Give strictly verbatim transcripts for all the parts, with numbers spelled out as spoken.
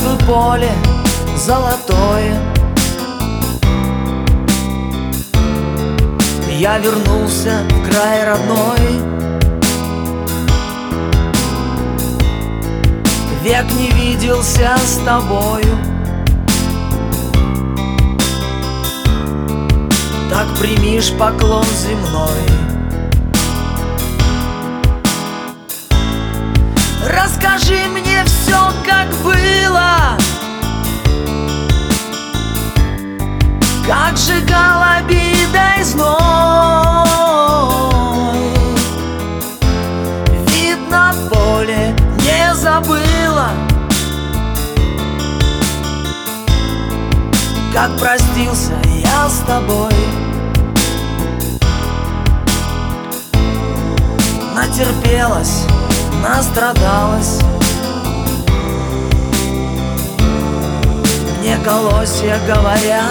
Здравствуй, поле золотое. Я вернулся в край родной. Век не виделся с тобою. Так примишь поклон земной. Расскажи мне все, как было, как сжигал обидой зной. Видно, поле не забыла, как простился я с тобой. Натерпелась, настрадалась, мне колосья говорят,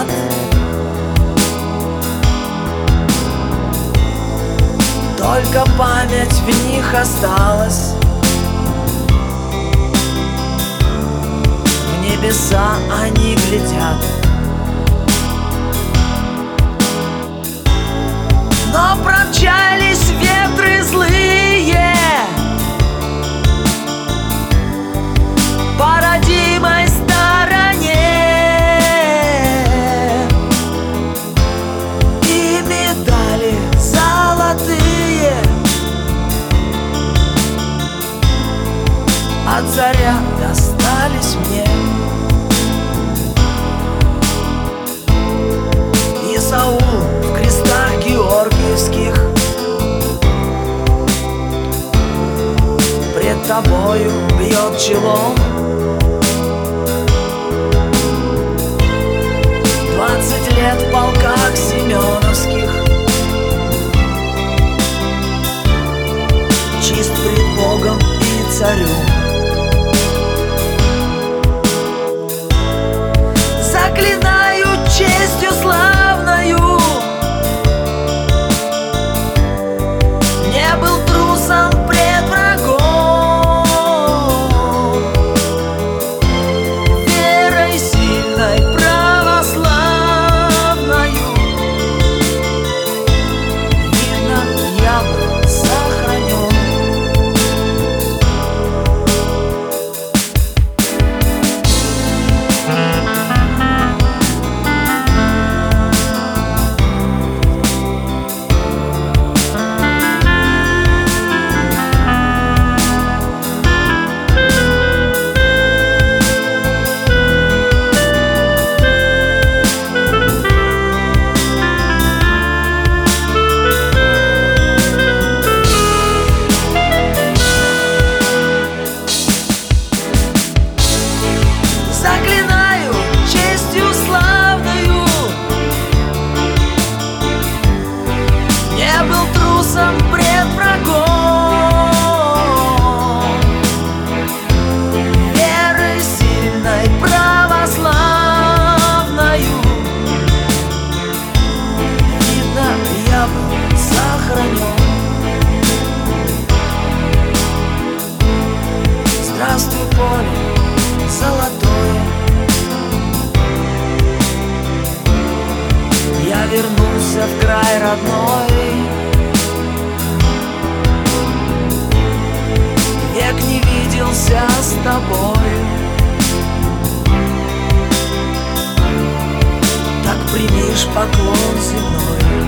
только память в них осталась. В небеса они глядят, но промчались ветры злые по родимой стороне, и медали золотые от заря достались мне. Исаул в крестах георгиевских пред тобою бьет челом. Двадцать лет в полках семеновских, чист пред Богом и царем. Заклинаю честью славною, не был трусом пред врагом. Верой сильной православною, видно, я был сохранен. Заклинаю честью славною, не был трусом пред врагом. Верой сильной православною, видно, я был сохранен. Здравствуй, поле золотое. Я вернулся в край родной. Век не виделся с тобой. Так примишь поклон земной.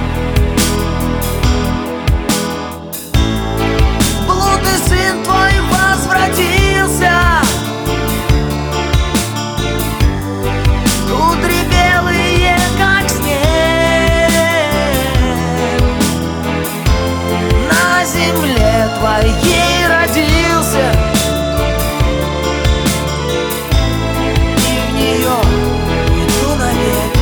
Блудный сын твой возвратился, кудри белые, как снег, на земле твоей родился, и в нее иду навек.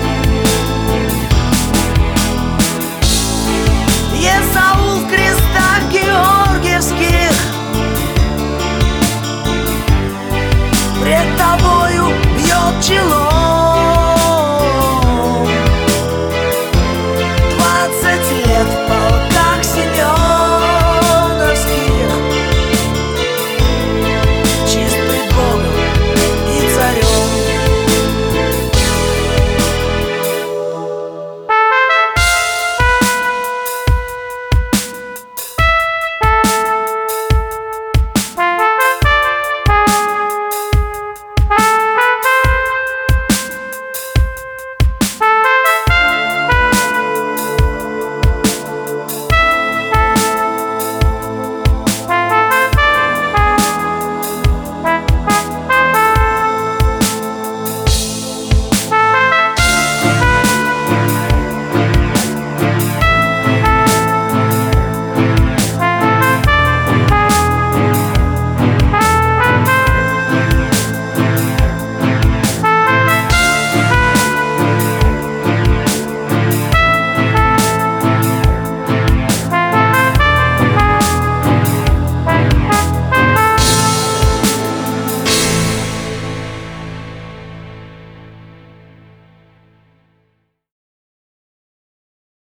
Исаул в крестах георгиевских пред тобою бьет челом.